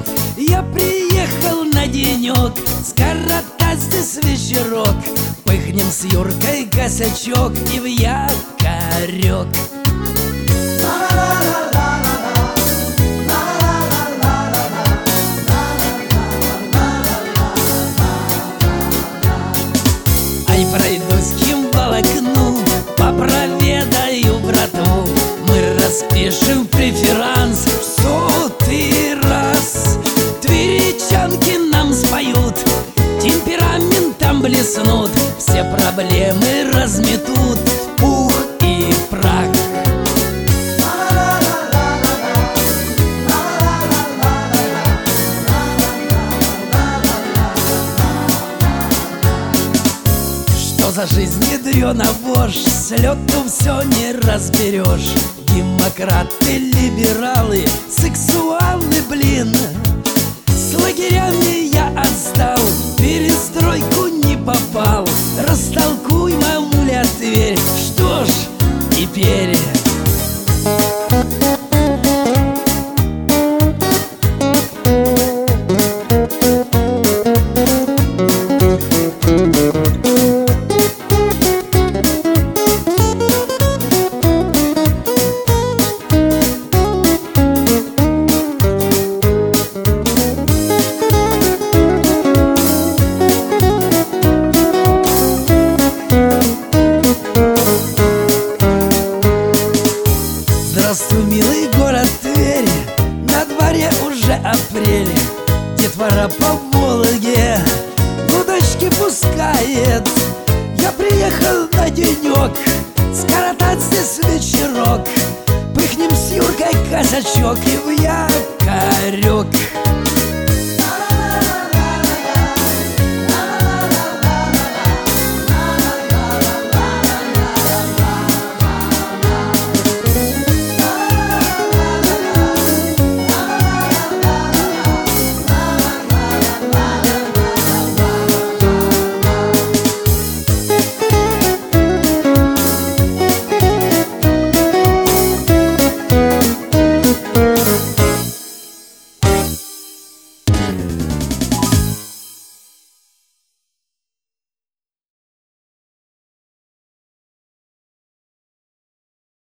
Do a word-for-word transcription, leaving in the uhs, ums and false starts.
Я приехал на денек скоротать здесь вечерок. Пыхнем с Юркой косячок и в якорек. Ай, пройдусь к Химволокну, попроведаю братву. Мы распишем преферанс в сотый раз. Тверичанки нам споют, темпераментом блеснут, все проблемы разметут в пух и прах. Что за жизнь ядрёна вошь, с лёту всё не разберёшь. Демократы, либералы, сексуалы, блин. С лагерями я отстал, в перестройку не попал. Растолкуй, мамуля, Тверь, что ж теперь? Здравствуй, милый город Тверь, на дворе уже апрель. Детвора по Волге удочки пускает. Я приехал на денек скоротать здесь вечерок. Пыхнем с Юркой косячок и в якорек.